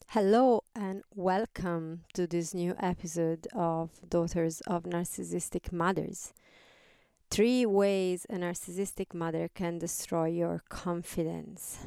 Hello and welcome to this new episode of Daughters of Narcissistic Mothers. Three ways a narcissistic mother can destroy your confidence.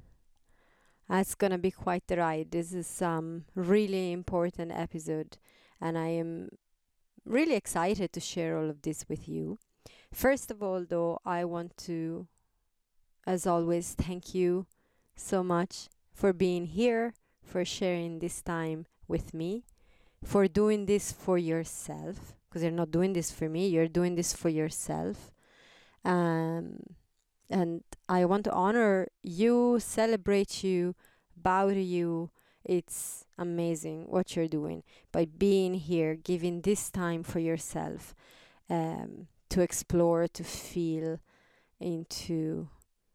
That's gonna be quite the ride. This is some really important episode, and I am really excited to share all of this with you. First of all, though, I want to, as always, thank you so much for being here, for sharing this time with me, for doing this for yourself, because you're not doing this for me, you're doing this for yourself. Um, and I want to honor you, celebrate you, bow to you. It's amazing what you're doing by being here, giving this time for yourself, to explore, to feel into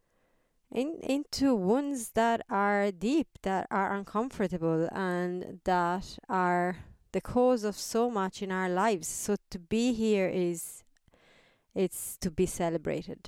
into wounds that are deep, that are uncomfortable, and that are the cause of so much in our lives. So to be here it's to be celebrated.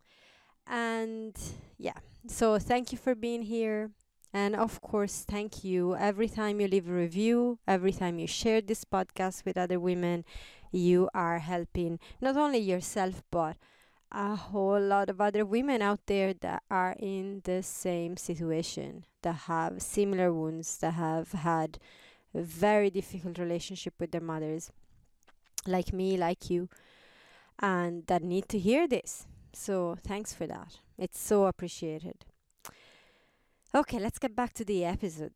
And yeah, so thank you for being here. And of course, thank you. Every time you leave a review, every time you share this podcast with other women, you are helping not only yourself, but a whole lot of other women out there that are in the same situation, that have similar wounds, that have had a very difficult relationship with their mothers, like me, like you, and that need to hear this. So thanks for that. It's so appreciated. Okay, let's get back to the episode.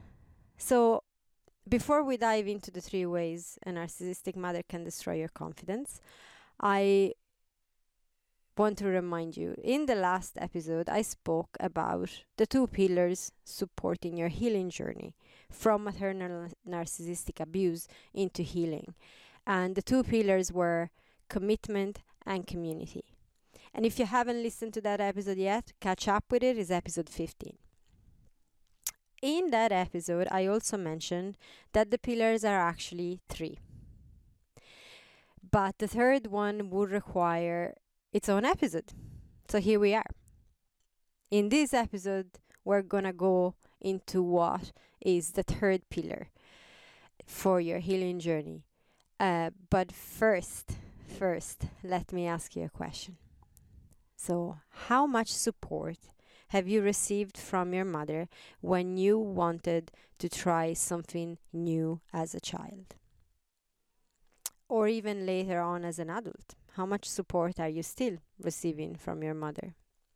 So before we dive into the three ways a narcissistic mother can destroy your confidence, I want to remind you, in the last episode I spoke about the two pillars supporting your healing journey from maternal narcissistic abuse into healing. And the two pillars were commitment and community. And if you haven't listened to that episode yet, catch up with it. It's episode 15. In that episode, I also mentioned that the pillars are actually three. But the third one would require its own episode. So here we are. In this episode, we're gonna go into what is the third pillar for your healing journey. But first, let me ask you a question. So, how much support have you received from your mother when you wanted to try something new as a child? Or even later on as an adult? How much support are you still receiving from your mother?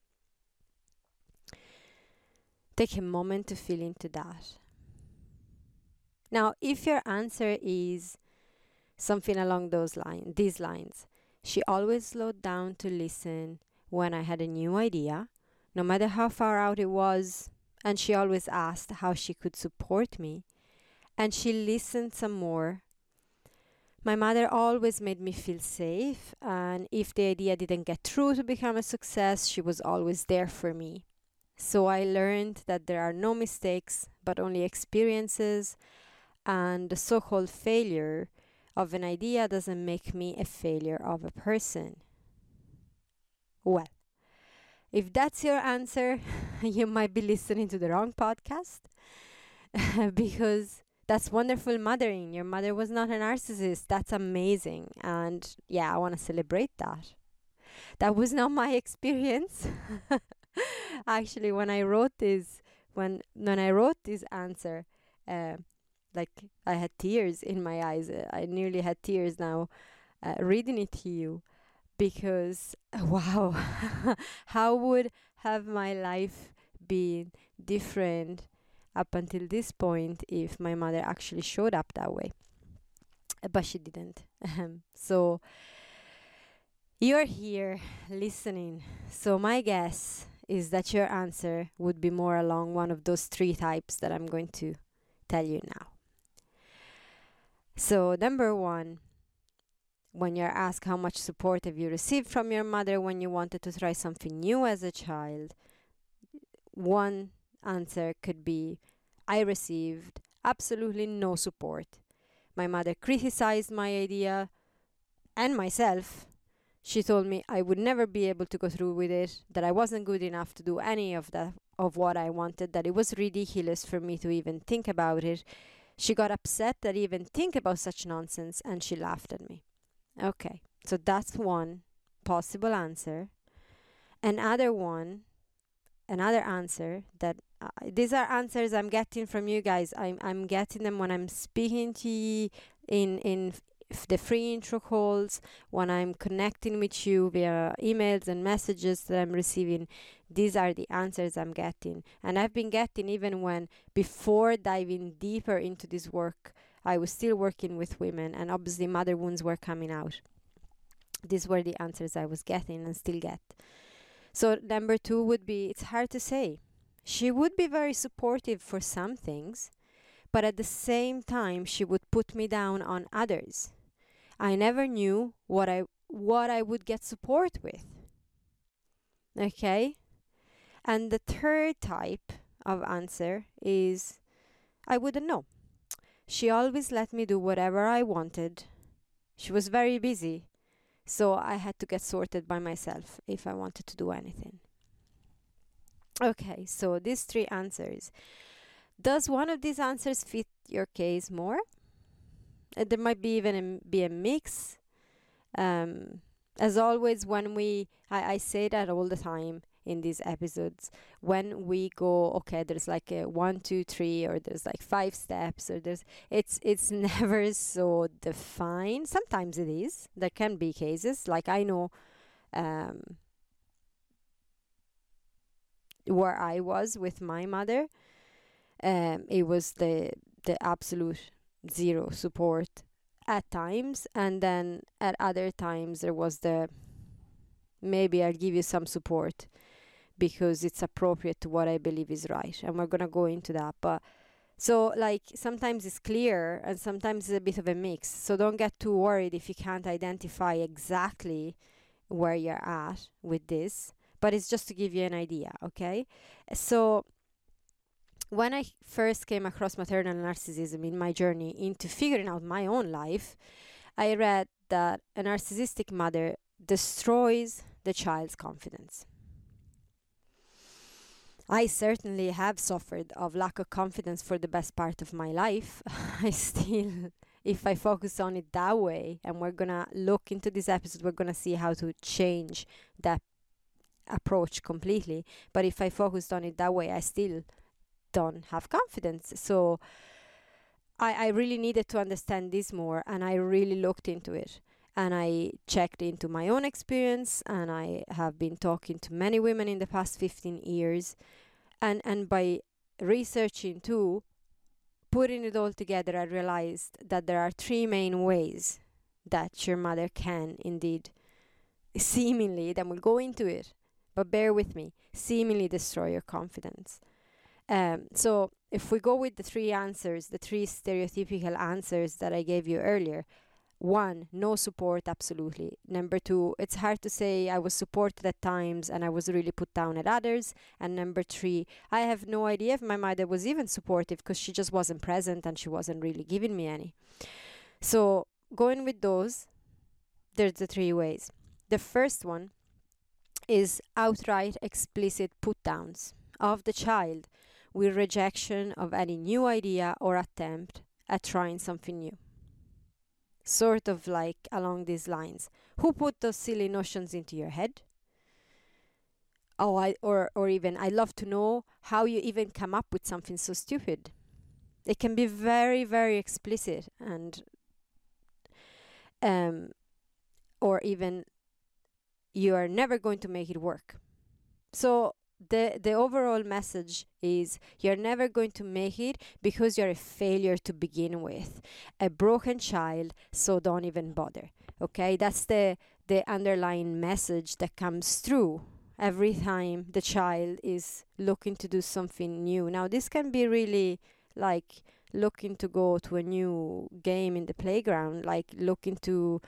Take a moment to feel into that. Now, if your answer is something along these lines, she always slowed down to listen when I had a new idea, no matter how far out it was, and she always asked how she could support me, and she listened some more. My mother always made me feel safe, and if the idea didn't get through to become a success, she was always there for me. So I learned that there are no mistakes, but only experiences, and the so-called failure of an idea doesn't make me a failure of a person. Well, if that's your answer, you might be listening to the wrong podcast because that's wonderful mothering. Your mother was not a narcissist. That's amazing. And yeah, I want to celebrate that. That was not my experience. Actually, when I wrote this answer, uh, like I had tears in my eyes. I nearly had tears now reading it to you because wow, how would have my life been different up until this point if my mother actually showed up that way? But she didn't. So you're here listening. So my guess is that your answer would be more along one of those three types that I'm going to tell you now. So number one, when you're asked how much support have you received from your mother when you wanted to try something new as a child, one answer could be, I received absolutely no support. My mother criticized my idea and myself She told me I would never be able to go through with it, that I wasn't good enough to do any of that, of what I wanted, that it was ridiculous for me to even think about it. She got upset that I even think about such nonsense, and she laughed at me. Okay, so that's one possible answer. Another one, another answer that these are answers I'm getting from you guys. I'm getting them when I'm speaking to you in the free intro calls, when I'm connecting with you via emails and messages that I'm receiving. These are the answers I'm getting, and I've been getting even when, before diving deeper into this work, I was still working with women, and obviously mother wounds were coming out. These were the answers I was getting and still get. So number 2 would be, it's hard to say. She would be very supportive for some things, but at the same time she would put me down on others. I never knew what I would get support with. Okay? And the third type of answer is, I wouldn't know. She always let me do whatever I wanted. She was very busy, so I had to get sorted by myself if I wanted to do anything. Okay, so these 3 answers. Does one of these answers fit your case more? There might be even be a mix. As always, when I say that all the time in these episodes, when we go, okay, there's like a 1, 2, 3, or there's like 5 steps, or it's never so defined. Sometimes it is. There can be cases, like I know where I was with my mother. It was the absolute zero support at times, and then at other times there was the, maybe I'll give you some support because it's appropriate to what I believe is right, and we're gonna go into that. But so, like, sometimes it's clear and sometimes it's a bit of a mix, so don't get too worried if you can't identify exactly where you're at with this, but it's just to give you an idea. Okay, so when I first came across maternal narcissism in my journey into figuring out my own life, I read that a narcissistic mother destroys the child's confidence. I certainly have suffered of lack of confidence for the best part of my life. I still, if I focus on it that way, and we're gonna look into this episode, we're gonna see how to change that approach completely. But if I focused on it that way, I still don't have confidence. So I really needed to understand this more, and I really looked into it, and I checked into my own experience, and I have been talking to many women in the past 15 years, and by researching too, putting it all together, I realized that there are 3 main ways that your mother can indeed, seemingly, then we'll go into it, but bear with me, seemingly destroy your confidence. So if we go with the 3 answers, the 3 stereotypical answers that I gave you earlier: 1, no support, absolutely. Number 2, it's hard to say, I was supported at times and I was really put down at others. And number 3, I have no idea if my mother was even supportive because she just wasn't present and she wasn't really giving me any. So going with those, there's the 3 ways. The first one is outright explicit put downs of the child, with rejection of any new idea or attempt at trying something new. Sort of like along these lines: who put those silly notions into your head? Or even, I'd love to know how you even come up with something so stupid. It can be very, very explicit, and or even, you are never going to make it work. So the overall message is, you're never going to make it because you're a failure to begin with, a broken child, so don't even bother. Okay, that's the underlying message that comes through every time the child is looking to do something new. Now, this can be really like looking to go to a new game in the playground, like looking to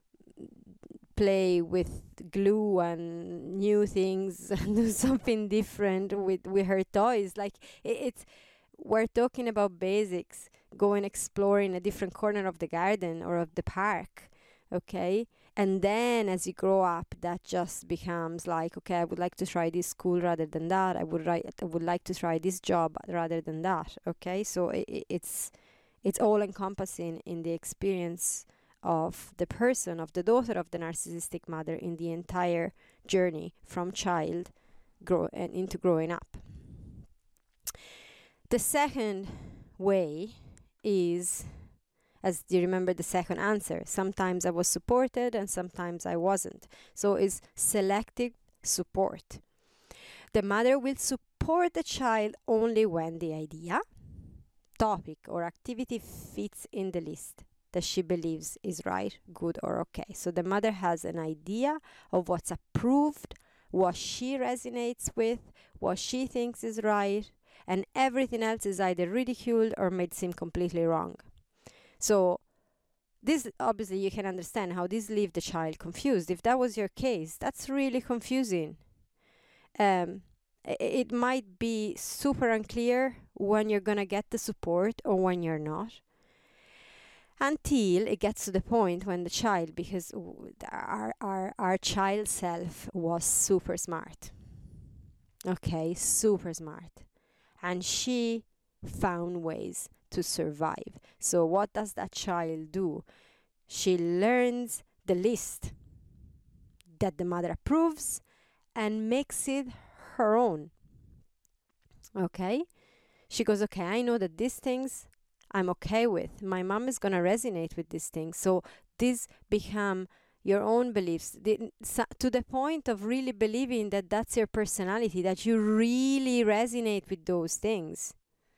play with glue and new things and do something different with her toys. Like it's we're talking about basics, going exploring a different corner of the garden or of the park. Okay, And then as you grow up, that just becomes like, okay, I would like to try this school rather than that. I would like to try this job rather than that. Okay, so it's all encompassing in the experience of the person, of the daughter of the narcissistic mother, in the entire journey from child and into growing up. The second way is, as do you remember the second answer, sometimes I was supported and sometimes I wasn't. So it's selective support. The mother will support the child only when the idea, topic, or activity fits in the list that she believes is right, good, or okay. So the mother has an idea of what's approved, what she resonates with, what she thinks is right, and everything else is either ridiculed or made seem completely wrong. So this, obviously, you can understand how this leaves the child confused. If that was your case, that's really confusing. It might be super unclear when you're going to get the support or when you're not, until it gets to the point when the child, because our child self was super smart. Okay, super smart. And she found ways to survive. So what does that child do? She learns the list that the mother approves and makes it her own. Okay? She goes, okay, I know that these things I'm okay with. My mom is going to resonate with these things. So these become your own beliefs, to the point of really believing that that's your personality, that you really resonate with those things.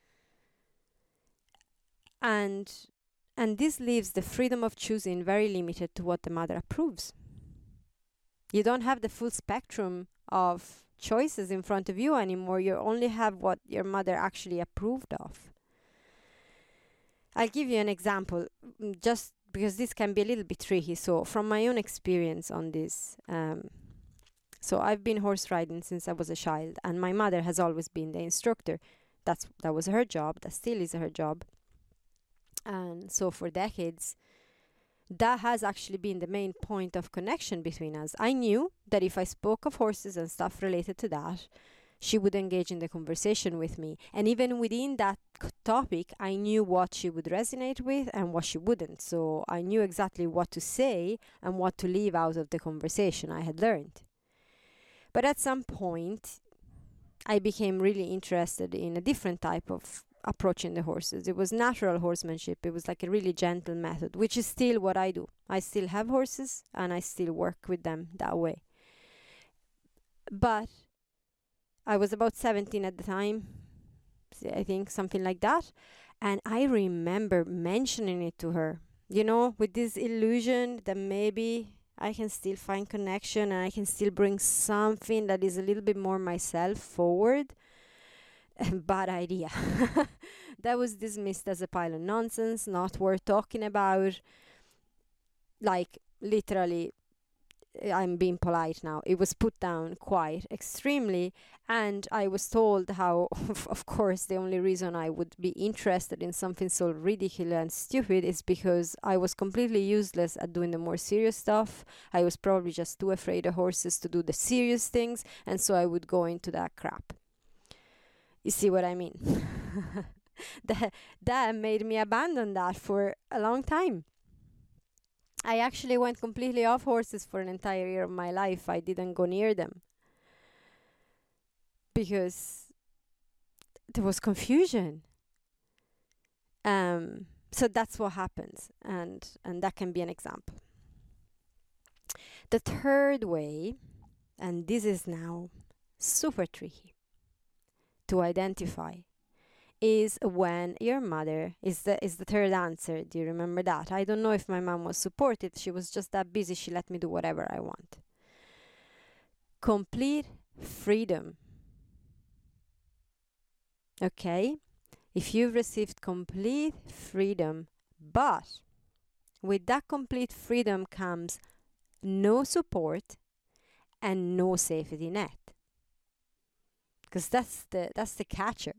And this leaves the freedom of choosing very limited to what the mother approves. You don't have the full spectrum of choices in front of you anymore. You only have what your mother actually approved of. I'll give you an example, just because this can be a little bit tricky. So from my own experience on this, so I've been horse riding since I was a child, and my mother has always been the instructor. That was her job. That still is her job. And so for decades, that has actually been the main point of connection between us. I knew that if I spoke of horses and stuff related to that, she would engage in the conversation with me. And even within that topic, I knew what she would resonate with and what she wouldn't. So I knew exactly what to say and what to leave out of the conversation I had learned. But at some point, I became really interested in a different type of approaching the horses. It was natural horsemanship. It was like a really gentle method, which is still what I do. I still have horses and I still work with them that way. But I was about 17 at the time, I think, something like that. And I remember mentioning it to her, with this illusion that maybe I can still find connection and I can still bring something that is a little bit more myself forward. Bad idea. That was dismissed as a pile of nonsense, not worth talking about. Like, literally, I'm being polite now. It was put down quite extremely, and I was told how, of course, the only reason I would be interested in something so ridiculous and stupid is because I was completely useless at doing the more serious stuff. I was probably just too afraid of horses to do the serious things, and so I would go into that crap. You see what I mean? That made me abandon that for a long time. I actually went completely off horses for an entire year of my life. I didn't go near them because there was confusion. So that's what happens, and that can be an example. The third way, and this is now super tricky to identify, is when your mother is the third answer. Do you remember that? I don't know if my mom was supportive. She was just that busy. She let me do whatever I want. Complete freedom. Okay? If you've received complete freedom, but with that complete freedom comes no support and no safety net. Because that's the catcher.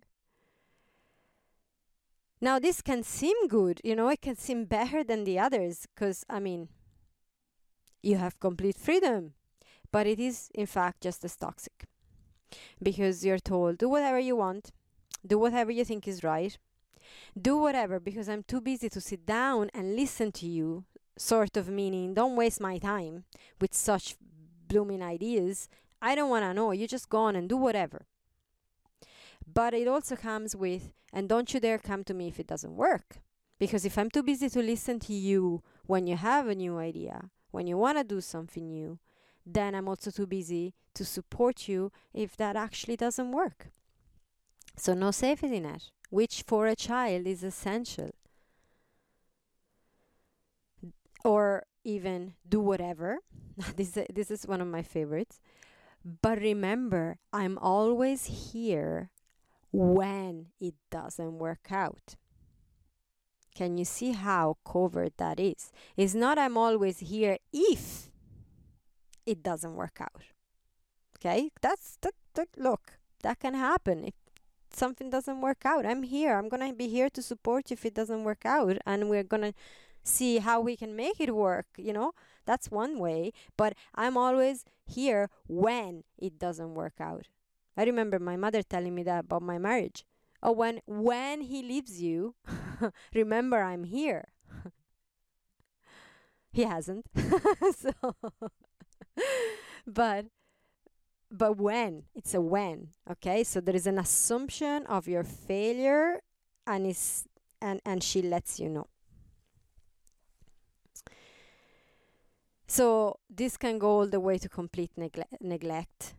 Now, this can seem good, it can seem better than the others, because, you have complete freedom. But it is, in fact, just as toxic because you're told, do whatever you want, do whatever you think is right, do whatever because I'm too busy to sit down and listen to you, sort of meaning, don't waste my time with such blooming ideas. I don't want to know. You just go on and do whatever. But it also comes with, and don't you dare come to me if it doesn't work. Because if I'm too busy to listen to you when you have a new idea, when you want to do something new, then I'm also too busy to support you if that actually doesn't work. So no safety net, which for a child is essential. Or even do whatever. This is one of my favorites. But remember, I'm always here when it doesn't work out. Can you see how covert that is? It's not I'm always here if it doesn't work out. Okay? That's that look, that can happen. If something doesn't work out, I'm here. I'm going to be here to support you if it doesn't work out, and we're going to see how we can make it work, That's one way, but I'm always here when it doesn't work out. I remember my mother telling me that about my marriage. Oh, when he leaves you, remember I'm here. He hasn't. So but when, it's a when, okay? So there is an assumption of your failure, and she lets you know. So this can go all the way to complete neglect,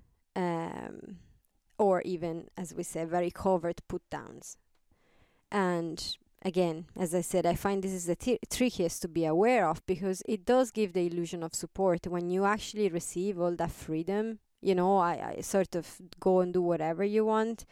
or even, as we say, very covert put downs. And again, as I said, I find this is the trickiest to be aware of, because it does give the illusion of support when you actually receive all that freedom. I sort of go and do whatever you want.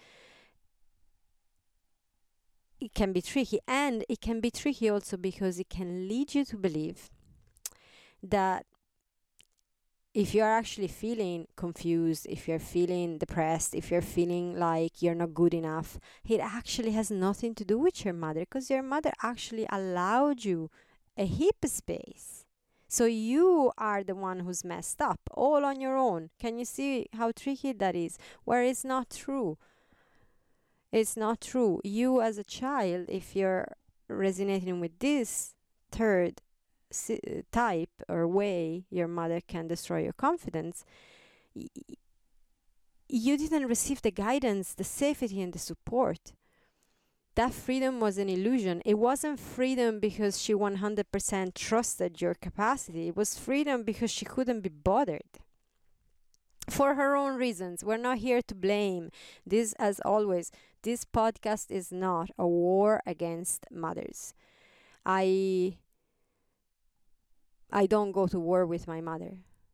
It can be tricky, and it can be tricky also because it can lead you to believe that if you're actually feeling confused, if you're feeling depressed, if you're feeling like you're not good enough, it actually has nothing to do with your mother, because your mother actually allowed you a heap space. So you are the one who's messed up all on your own. Can you see how tricky that is? Where it's not true. It's not true. You as a child, if you're resonating with this third type or way your mother can destroy your confidence, you didn't receive the guidance, the safety, and the support. That freedom was an illusion. It wasn't freedom because she 100% trusted your capacity. It was freedom because she couldn't be bothered. For her own reasons. We're not here to blame. This, as always, this podcast is not a war against mothers. I don't go to war with my mother.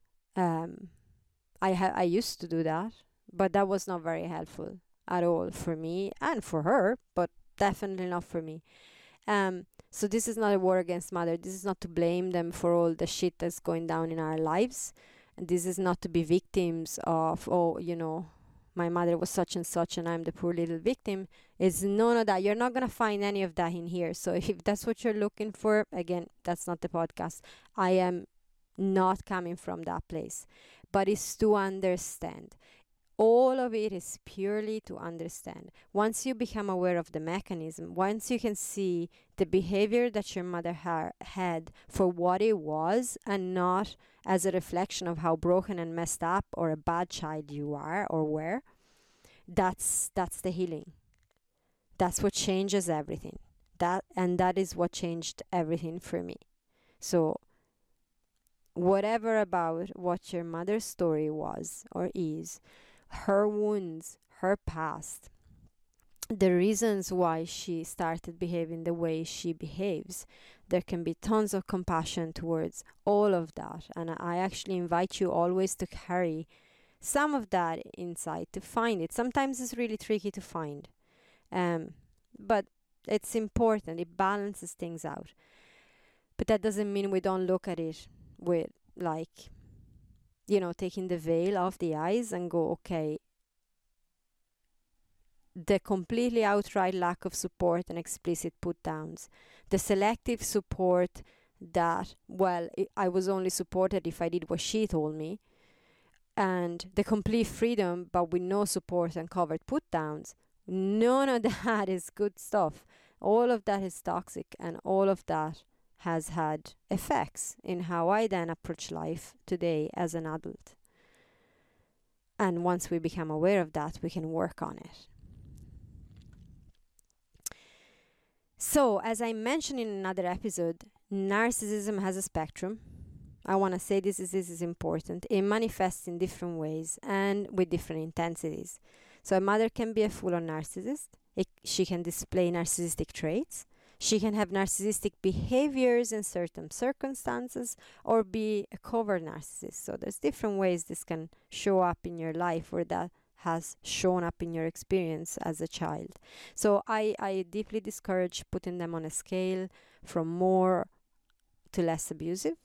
I used to do that, but that was not very helpful at all for me and for her, but definitely not for me. So this is not a war against mother. This is not to blame them for all the shit that's going down in our lives. And this is not to be victims of, my mother was such and such and I'm the poor little victim. It's none of that. You're not going to find any of that in here. So if that's what you're looking for, again, that's not the podcast. I am not coming from that place. But it's to understand. All of it is purely to understand. Once you become aware of the mechanism, once you can see the behavior that your mother had for what it was and not as a reflection of how broken and messed up or a bad child you are or were, that's the healing. That's what changes everything. That is what changed everything for me. So whatever about what your mother's story was or is, her wounds, her past, the reasons why she started behaving the way she behaves, there can be tons of compassion towards all of that. And I actually invite you always to carry some of that inside, to find it. Sometimes it's really tricky to find, but it's important. It balances things out. But that doesn't mean we don't look at it with taking the veil off the eyes and go, okay, the completely outright lack of support and explicit put downs, the selective support that, well, I was only supported if I did what she told me, and the complete freedom but with no support and covered put downs. None of that is good stuff. All of that is toxic, and all of that has had effects in how I then approach life today as an adult. And once we become aware of that, we can work on it. So, as I mentioned in another episode, narcissism has a spectrum. I want to say this is important. It manifests in different ways and with different intensities. So a mother can be a full-on narcissist. She can display narcissistic traits. She can have narcissistic behaviors in certain circumstances, or be a covert narcissist. So there's different ways this can show up in your life, or that has shown up in your experience as a child. So I deeply discourage putting them on a scale from more to less abusive.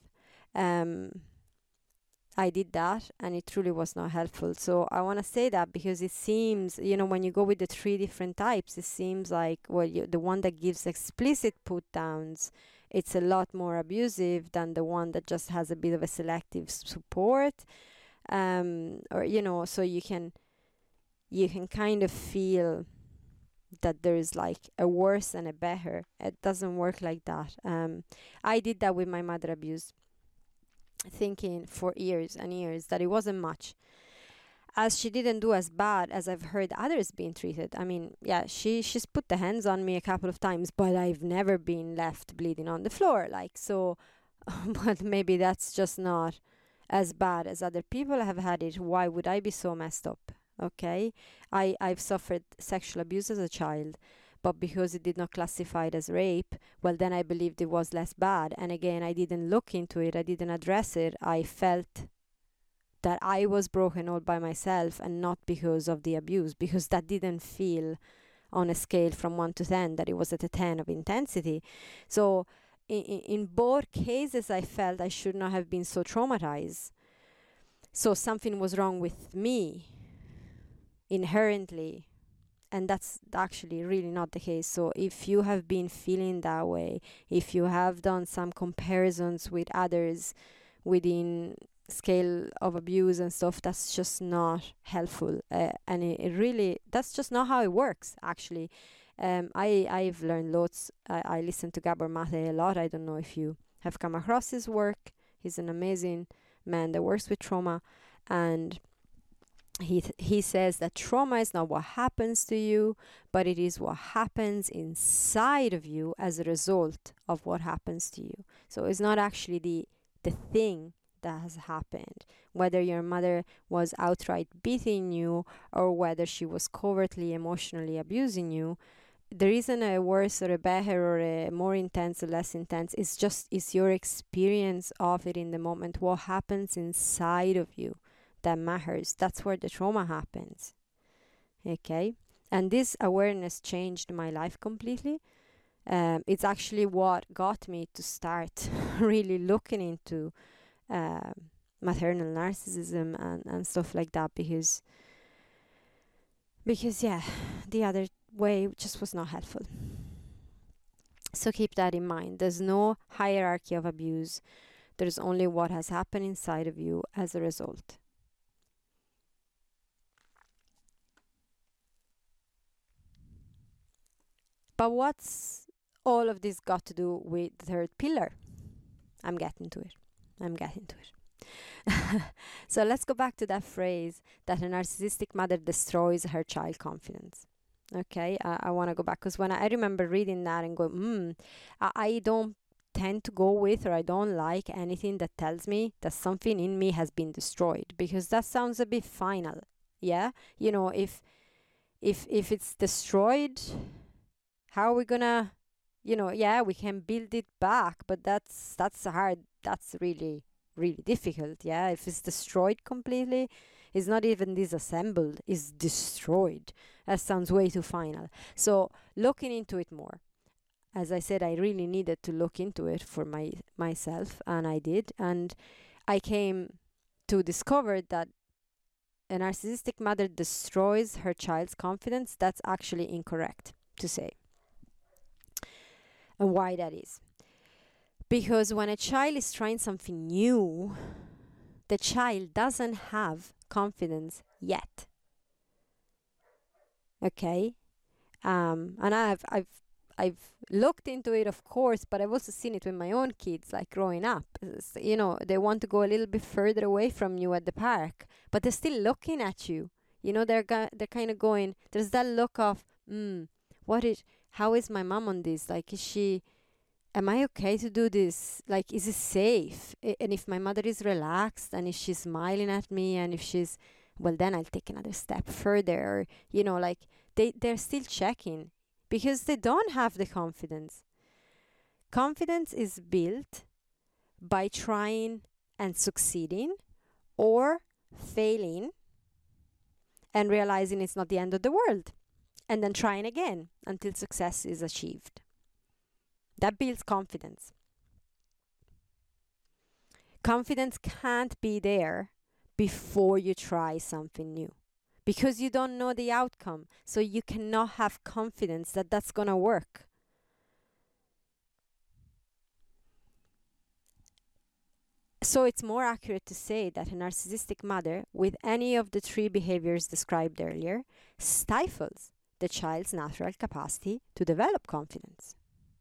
I did that, and it truly was not helpful. So I want to say that because it seems, when you go with the 3 different types, it seems like, well, the one that gives explicit put downs, it's a lot more abusive than the one that just has a bit of a selective support. So you can kind of feel that there is like a worse and a better. It doesn't work like that. I did that with my mother abuse, thinking for years and years that it wasn't much, as she didn't do as bad as I've heard others being treated. I mean, yeah, she's put the hands on me a couple of times, but I've never been left bleeding on the floor, like, so. But maybe that's just not as bad as other people have had it. Why would I be so messed up? Okay, I've suffered sexual abuse as a child, but because it did not classify it as rape, well, then I believed it was less bad. And again, I didn't look into it, I didn't address it. I felt that I was broken all by myself, and not because of the abuse, because that didn't feel on a scale from 1 to 10 that it was at a 10 of intensity. So in both cases, I felt I should not have been so traumatized. So something was wrong with me inherently, and that's actually really not the case. So if you have been feeling that way, if you have done some comparisons with others within scale of abuse and stuff, that's just not helpful, and it really, that's just not how it works, actually. I've learned lots. I listen to Gabor Mate a lot. I don't know if you have come across his work. He's an amazing man that works with trauma, and he says that trauma is not what happens to you, but it is what happens inside of you as a result of what happens to you. So it's not actually the thing that has happened, whether your mother was outright beating you or whether she was covertly emotionally abusing you. There isn't a worse or a better or a more intense or less intense. It's your experience of it in the moment, what happens inside of you, that matters. That's where the trauma happens. Okay? And this awareness changed my life completely. It's actually what got me to start really looking into maternal narcissism and stuff like that, because yeah, the other way just was not helpful. So keep that in mind. There's no hierarchy of abuse. There's only what has happened inside of you as a result. But what's all of this got to do with the third pillar? I'm getting to it. So let's go back to that phrase that a narcissistic mother destroys her child confidence. Okay, I want to go back, because when I remember reading that and going, I don't tend to go with, or I don't like anything that tells me that something in me has been destroyed, because that sounds a bit final. Yeah, if it's destroyed, how are we gonna, yeah, we can build it back, but that's hard. That's really, really difficult. Yeah, if it's destroyed completely, it's not even disassembled, it's destroyed. That sounds way too final. So looking into it more, as I said, I really needed to look into it for myself, and I did, and I came to discover that a narcissistic mother destroys her child's confidence. That's actually incorrect to say. And why that is. Because when a child is trying something new, the child doesn't have confidence yet. Okay? And I've looked into it, of course, but I've also seen it with my own kids, like growing up. You know, they want to go a little bit further away from you at the park, but they're still looking at you. You know, they're kind of going. There's that look of, how is my mom on this? Like, am I okay to do this? Like, is it safe? And if my mother is relaxed, and if she's smiling at me, and if she's, well, then I'll take another step further. Or, you know, like they're still checking because they don't have the confidence. Confidence is built by trying and succeeding, or failing and realizing it's not the end of the world, and then trying again until success is achieved. That builds confidence. Confidence can't be there before you try something new, because you don't know the outcome. So you cannot have confidence that that's going to work. So it's more accurate to say that a narcissistic mother with any of the three behaviors described earlier stifles the child's natural capacity to develop confidence.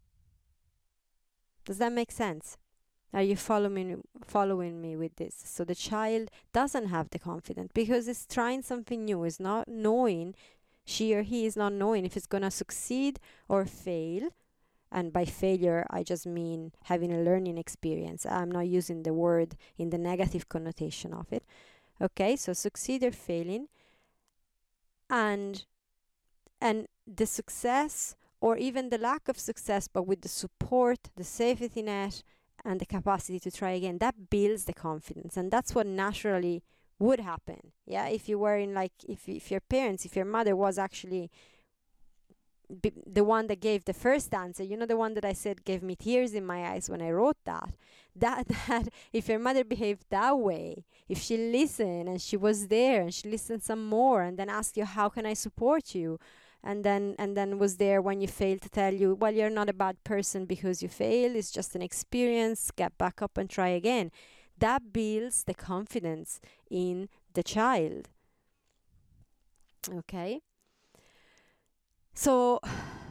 Does that make sense? Are you following me with this? So the child doesn't have the confidence because it's trying something new, is not knowing, she or he is not knowing if it's going to succeed or fail. And by failure, I just mean having a learning experience. I'm not using the word in the negative connotation of it. Okay, so succeed or failing. And the success, or even the lack of success, but with the support, the safety net, and the capacity to try again, that builds the confidence. And that's what naturally would happen. Yeah, if you were in, like, if your parents, if your mother was actually the one that gave the first answer, you know, the one that I said gave me tears in my eyes when I wrote that if your mother behaved that way, if she listened and she was there and she listened some more and then asked you, how can I support you, and then was there when you failed to tell you, well, you're not a bad person because you failed, it's just an experience, get back up and try again, that builds the confidence in the child. Okay, so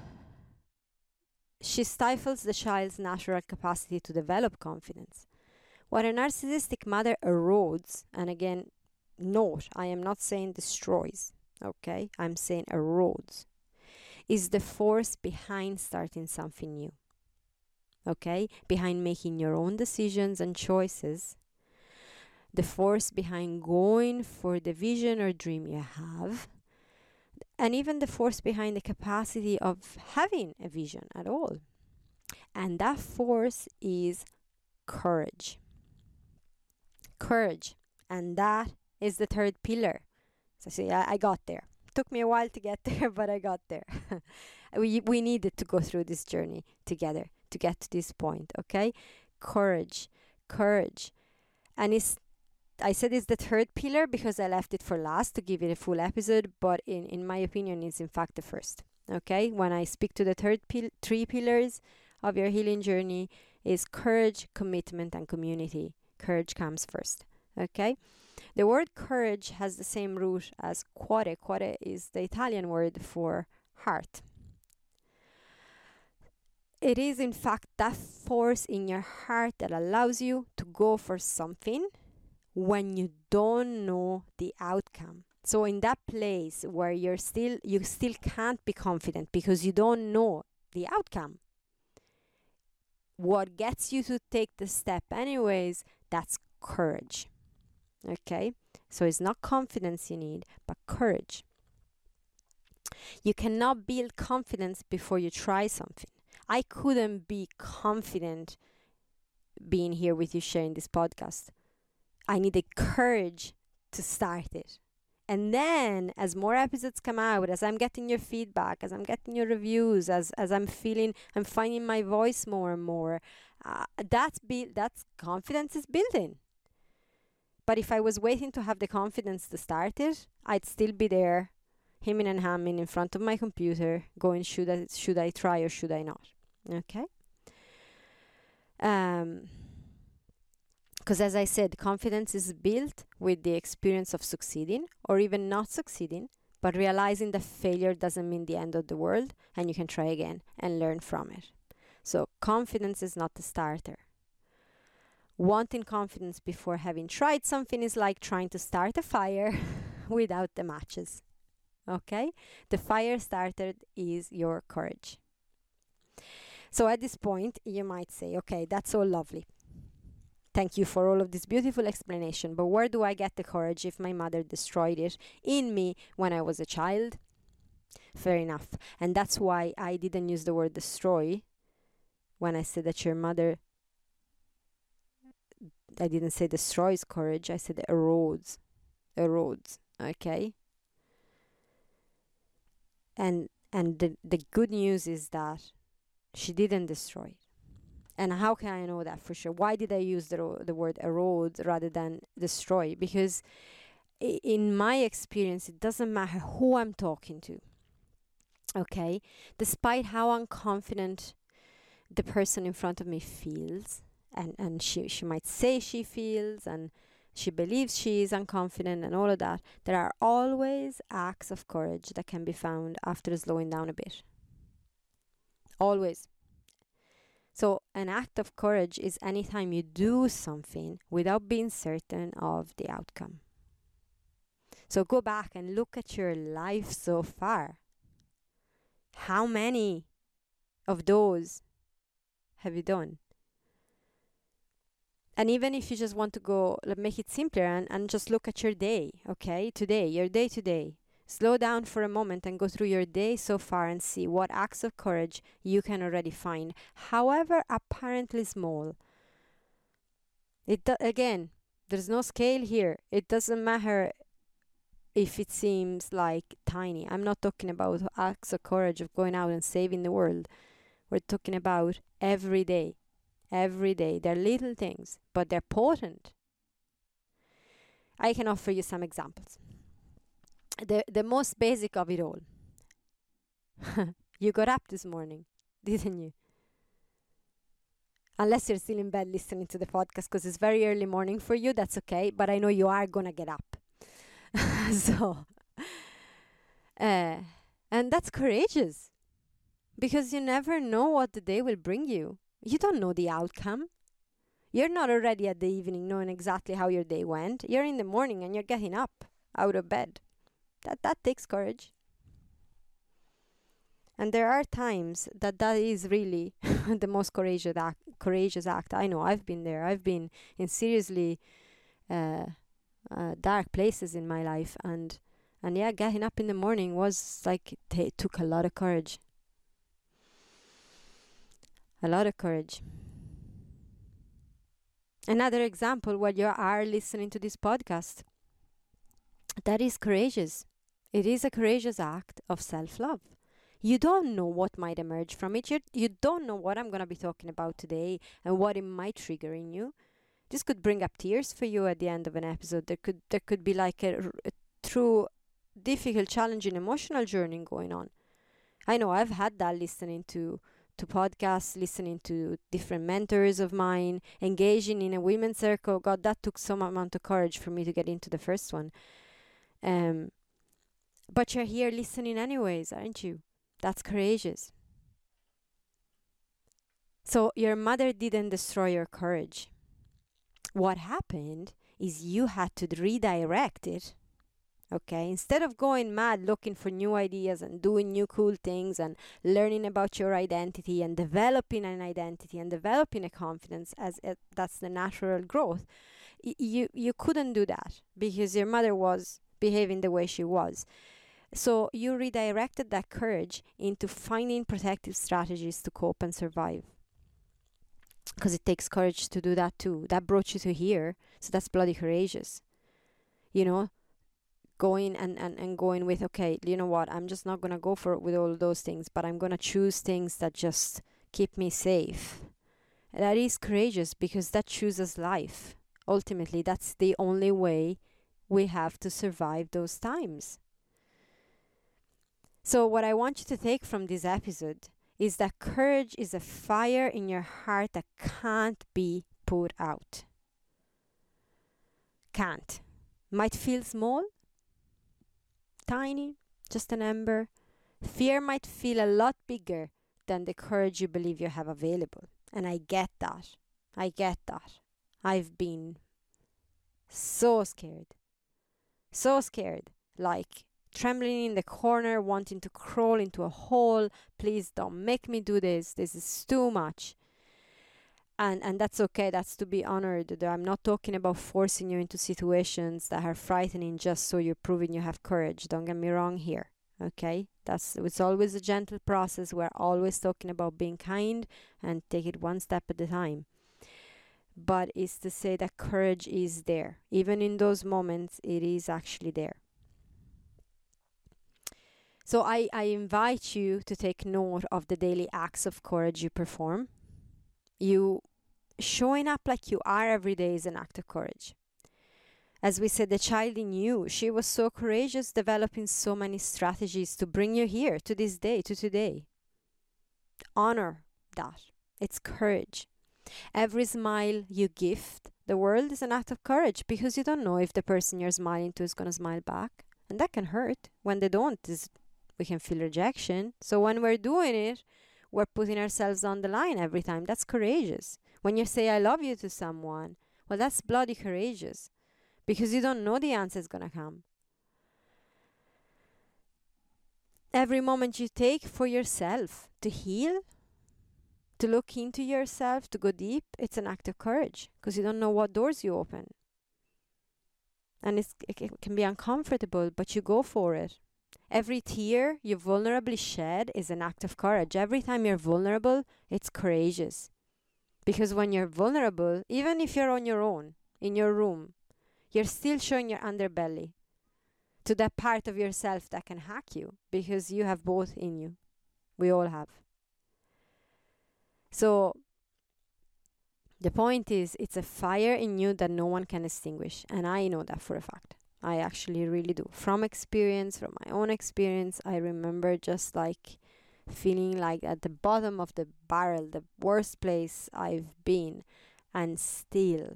she stifles the child's natural capacity to develop confidence. What a narcissistic mother erodes, and again, note, I am not saying destroys, okay? I'm saying erodes, is the force behind starting something new, okay? Behind making your own decisions and choices, the force behind going for the vision or dream you have, and even the force behind the capacity of having a vision at all. And that force is courage. Courage. And that is the third pillar. So see, I got there. Took me a while to get there, but I got there. we needed to go through this journey together to get to this point, okay? Courage. And I said it's the third pillar because I left it for last to give it a full episode, but in my opinion, it's in fact the first. Okay, when I speak to the three pillars of your healing journey, is courage, commitment, and community. Courage comes first. Okay, the word courage has the same root as cuore. Cuore is the Italian word for heart. It is in fact that force in your heart that allows you to go for something when you don't know the outcome. So in that place where you still can't be confident because you don't know the outcome, what gets you to take the step anyways, that's courage. Okay, so it's not confidence you need, but courage. You cannot build confidence before you try something. I couldn't be confident being here with you sharing this podcast. I needed courage to start it. And then as more episodes come out, as I'm getting your feedback, as I'm getting your reviews, as I'm finding my voice more and more, that's confidence is building. But if I was waiting to have the confidence to start it, I'd still be there, hemming and hamming in front of my computer, going, should I try or should I not? Okay? Because as I said, confidence is built with the experience of succeeding or even not succeeding, but realizing that failure doesn't mean the end of the world and you can try again and learn from it. So confidence is not the starter. Wanting confidence before having tried something is like trying to start a fire without the matches. Okay? The fire starter is your courage. So at this point, you might say, okay, that's all lovely. Thank you for all of this beautiful explanation, but where do I get the courage if my mother destroyed it in me when I was a child? Fair enough. And that's why I didn't use the word destroy when I said that your mother, I didn't say destroys courage, I said erodes. Okay? And the good news is that she didn't destroy it. And how can I know that for sure? Why did I use the word erode rather than destroy? Because in my experience, it doesn't matter who I'm talking to. Okay? Despite how unconfident the person in front of me feels, and she might say she feels, and she believes she is unconfident and all of that, there are always acts of courage that can be found after slowing down a bit. Always. So an act of courage is anytime you do something without being certain of the outcome. So go back and look at your life so far. How many of those have you done? And even if you just want to go, make it simpler and just look at your day, okay? Today, your day today. Slow down for a moment and go through your day so far and see what acts of courage you can already find, however apparently small. Again, there's no scale here. It doesn't matter if it seems like tiny. I'm not talking about acts of courage of going out and saving the world. We're talking about every day. Every day. They're little things, but they're potent. I can offer you some examples. The most basic of it all. You got up this morning, didn't you? Unless you're still in bed listening to the podcast because it's very early morning for you, that's okay. But I know you are gonna get up. And that's courageous. Because you never know what the day will bring you. You don't know the outcome. You're not already at the evening knowing exactly how your day went. You're in the morning and you're getting up out of bed. That takes courage. And there are times that is really the most courageous act. I know, I've been there. I've been in seriously dark places in my life. And yeah, getting up in the morning was like, it took a lot of courage. A lot of courage. Another example, while you are listening to this podcast, that is courageous. It is a courageous act of self-love. You don't know what might emerge from it. You don't know what I'm going to be talking about today and what it might trigger in you. This could bring up tears for you at the end of an episode. There could be like a true difficult, challenging emotional journey going on. I know I've had that listening to podcasts, listening to different mentors of mine, engaging in a women's circle. God, that took some amount of courage for me to get into the first one. But you're here listening anyways, aren't you? That's courageous. So your mother didn't destroy your courage. What happened is you had to redirect it. Okay, instead of going mad looking for new ideas and doing new cool things and learning about your identity and developing an identity and developing a confidence that's the natural growth, you couldn't do that because your mother was behaving the way she was. So you redirected that courage into finding protective strategies to cope and survive. Because it takes courage to do that too. That brought you to here, so that's bloody courageous. You know, going and going with, okay, you know what, I'm just not going to go for it with all those things, but I'm going to choose things that just keep me safe. That is courageous because that chooses life. Ultimately, that's the only way we have to survive those times. So what I want you to take from this episode is that courage is a fire in your heart that can't be put out. Can't. Might feel small, tiny, just an ember. Fear might feel a lot bigger than the courage you believe you have available. And I get that. I get that. I've been so scared. So scared. Like trembling in the corner, wanting to crawl into a hole. Please don't make me do this. This is too much. And that's okay. That's to be honored. I'm not talking about forcing you into situations that are frightening just so you're proving you have courage. Don't get me wrong here. Okay? It's always a gentle process. We're always talking about being kind and take it one step at a time. But it's to say that courage is there. Even in those moments, it is actually there. So I invite you to take note of the daily acts of courage you perform. You showing up like you are every day is an act of courage. As we said, the child in you, she was so courageous, developing so many strategies to bring you here, to this day, to today. Honor that. It's courage. Every smile you gift the world is an act of courage, because you don't know if the person you're smiling to is going to smile back. And that can hurt. When they don't, we can feel rejection. So when we're doing it, we're putting ourselves on the line every time. That's courageous. When you say I love you to someone, well, that's bloody courageous, because you don't know the answer is going to come. Every moment you take for yourself to heal, to look into yourself, to go deep, it's an act of courage, because you don't know what doors you open. And it can be uncomfortable, but you go for it. Every tear you vulnerably shed is an act of courage. Every time you're vulnerable, it's courageous. Because when you're vulnerable, even if you're on your own, in your room, you're still showing your underbelly to that part of yourself that can hack you, because you have both in you. We all have. So the point is, it's a fire in you that no one can extinguish. And I know that for a fact. I actually really do. From experience, from my own experience, I remember just like feeling like at the bottom of the barrel, the worst place I've been, and still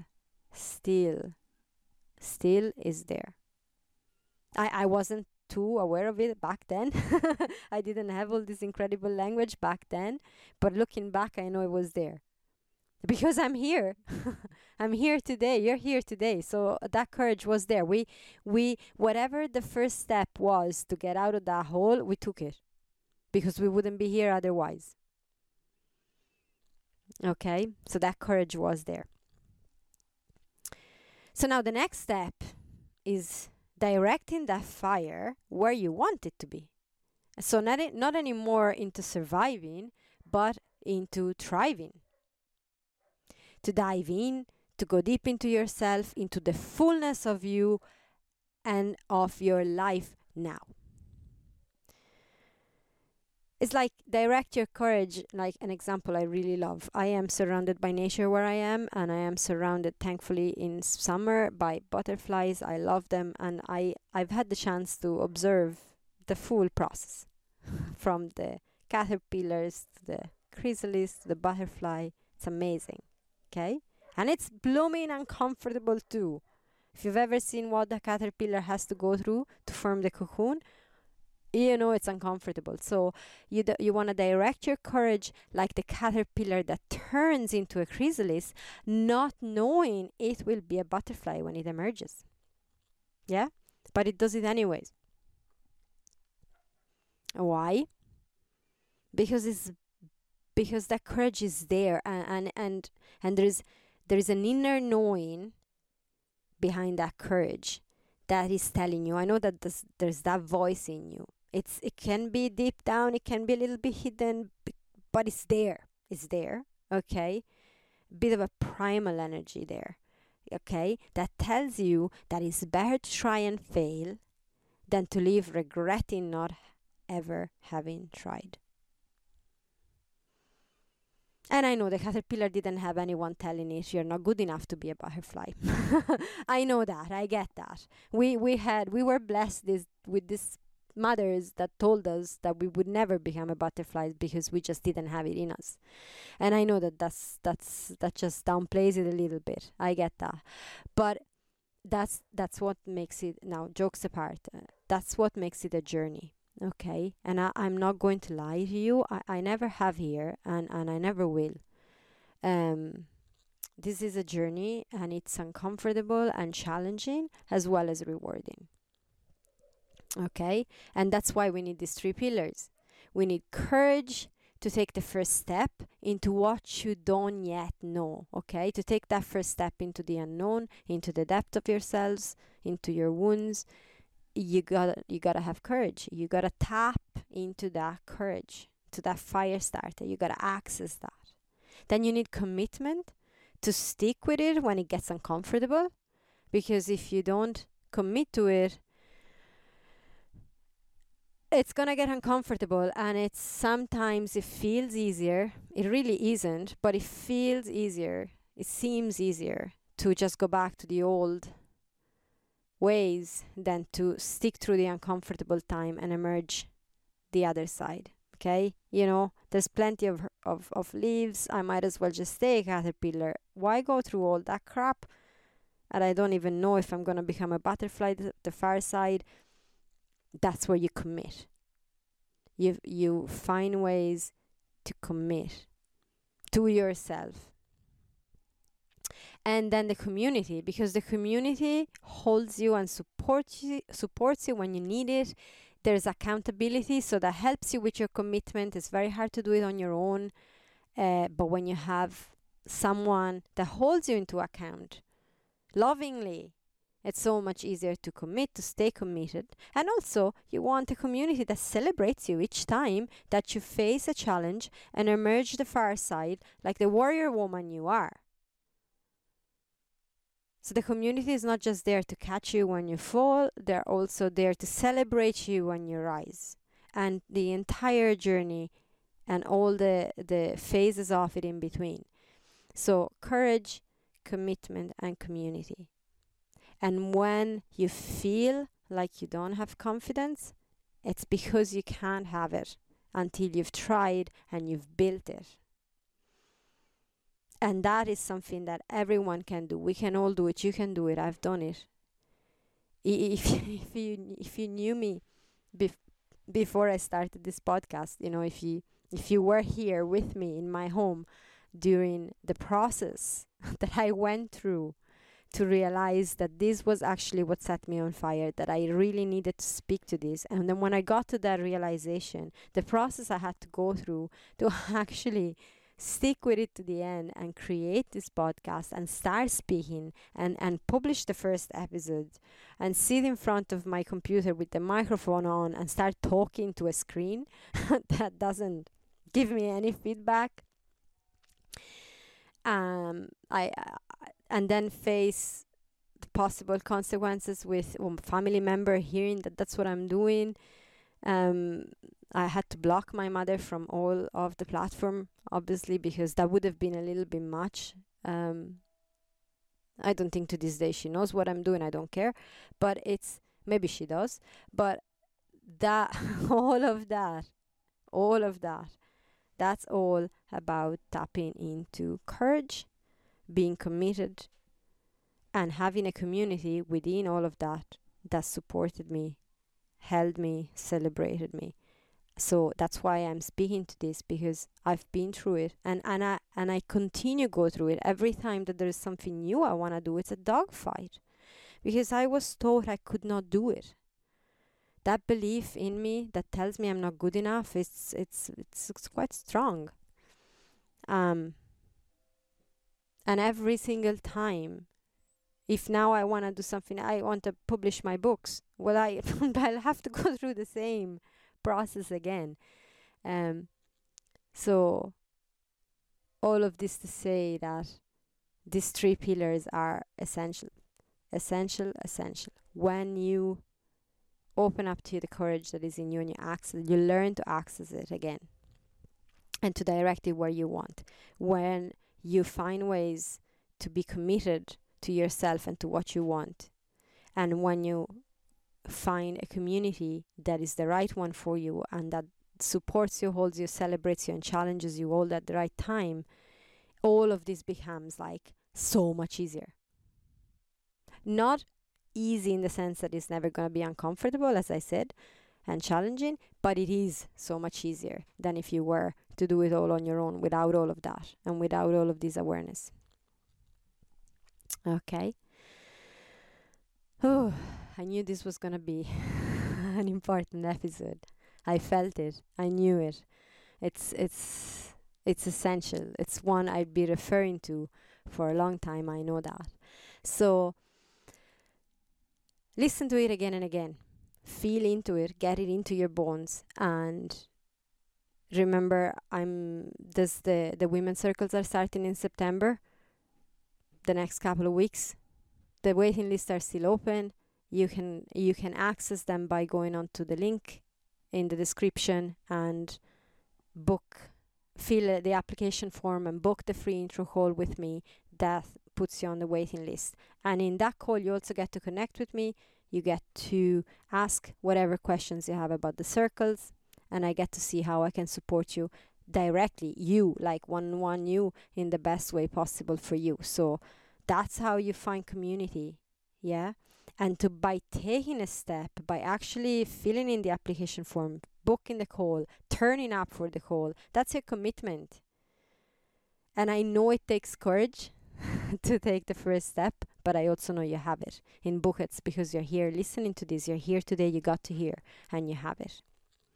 is there. I wasn't too aware of it back then. I didn't have all this incredible language back then, but looking back, I know it was there. Because I'm here. I'm here today. You're here today. So that courage was there. We whatever the first step was to get out of that hole, we took it. Because we wouldn't be here otherwise. Okay? So that courage was there. So now the next step is directing that fire where you want it to be. So not anymore into surviving, but into thriving. To dive in, to go deep into yourself, into the fullness of you and of your life now. It's like direct your courage, like an example I really love. I am surrounded by nature where I am, and I am surrounded, thankfully, in summer by butterflies. I love them, and I've had the chance to observe the full process from the caterpillars to the chrysalis to the butterfly. It's amazing. Okay? And it's blooming and comfortable too. If you've ever seen what the caterpillar has to go through to form the cocoon, you know it's uncomfortable. So you want to direct your courage like the caterpillar that turns into a chrysalis, not knowing it will be a butterfly when it emerges. Yeah? But it does it anyways. Why? Because that courage is there, and there is an inner knowing behind that courage that is telling you. I know that there's that voice in you. It can be deep down, it can be a little bit hidden, but it's there. It's there, okay? Bit of a primal energy there, okay? That tells you that it's better to try and fail than to live regretting not ever having tried. And I know the caterpillar didn't have anyone telling it, you're not good enough to be a butterfly. I know that. I get that. We were blessed with this mothers that told us that we would never become a butterfly because we just didn't have it in us. And I know that that just downplays it a little bit. I get that, but that's what makes it. Now, jokes apart, that's what makes it a journey. Okay, and I'm not going to lie to you. I never have here, and I never will. Um, this is a journey, and it's uncomfortable and challenging as well as rewarding. Okay, and that's why we need these three pillars. We need courage to take the first step into what you don't yet know. Okay, to take that first step into the unknown, into the depth of yourselves, into your wounds. You gotta have courage. You gotta tap into that courage, to that fire starter. You gotta access that. Then you need commitment to stick with it when it gets uncomfortable, because if you don't commit to it, it's gonna get uncomfortable, and it's sometimes it feels easier. It really isn't, but it feels easier. It seems easier to just go back to the old ways than to stick through the uncomfortable time and emerge the other side. Okay, there's plenty of leaves. I might as well just stay a caterpillar. Why go through all that crap? And I don't even know if I'm gonna become a butterfly. The far side. That's where you commit. You find ways to commit to yourself. And then the community, because the community holds you and supports you when you need it. There's accountability, so that helps you with your commitment. It's very hard to do it on your own, but when you have someone that holds you into account lovingly, it's so much easier to commit, to stay committed. And also, you want a community that celebrates you each time that you face a challenge and emerge the far side like the warrior woman you are. So the community is not just there to catch you when you fall, they're also there to celebrate you when you rise. And the entire journey and all the phases of it in between. So courage, commitment, and community. And when you feel like you don't have confidence, it's because you can't have it until you've tried and you've built it. And that is something that everyone can do. We can all do it. You can do it. I've done it. If you knew me before I started this podcast, if you were here with me in my home during the process that I went through to realize that this was actually what set me on fire, that I really needed to speak to this. And then when I got to that realization, the process I had to go through to actually stick with it to the end and create this podcast and start speaking and publish the first episode and sit in front of my computer with the microphone on and start talking to a screen that doesn't give me any feedback. I and then face the possible consequences with a family member hearing that that's what I'm doing. I had to block my mother from all of the platform, obviously, because that would have been a little bit much. I don't think to this day she knows what I'm doing. I don't care, but maybe she does. But that all of that, that's all about tapping into courage, being committed, and having a community within all of that supported me, held me, celebrated me. So that's why I'm speaking to this, because I've been through it, and I continue go through it. Every time that there is something new I want to do, it's a dogfight, because I was taught I could not do it. That belief in me that tells me I'm not good enough, it's quite strong. And every single time, if now I want to do something, I want to publish my books, well, I'll have to go through the same process again. So all of this to say that these three pillars are essential. When you open up to the courage that is in you and you learn to access it again and to direct it where you want. When you find ways to be committed to yourself and to what you want, and when you find a community that is the right one for you and that supports you, holds you, celebrates you, and challenges you all at the right time, all of this becomes like so much easier. Not easy in the sense that it's never going to be uncomfortable, as I said, and challenging, but it is so much easier than if you were to do it all on your own without all of that and without all of this awareness. Okay. Oh, I knew this was going to be an important episode. I felt it. I knew it. It's essential. It's one I'd be referring to for a long time. I know that. So listen to it again and again. Feel into it. Get it into your bones. And remember, the women's circles are starting in September. The next couple of weeks. The waiting lists are still open. You can access them by going onto the link in the description and fill the application form and book the free intro call with me. That puts you on the waiting list. And in that call, you also get to connect with me. You get to ask whatever questions you have about the circles, and I get to see how I can support you directly, you, like one-on-one you, in the best way possible for you. So that's how you find community, yeah? And by taking a step, by actually filling in the application form, booking the call, turning up for the call, that's your commitment. And I know it takes courage to take the first step, but I also know you have it in buckets because you're here listening to this. You're here today, you got to hear, and you have it.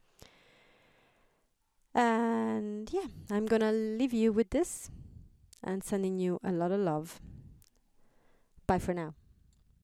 And yeah, I'm gonna leave you with this and sending you a lot of love. Bye for now.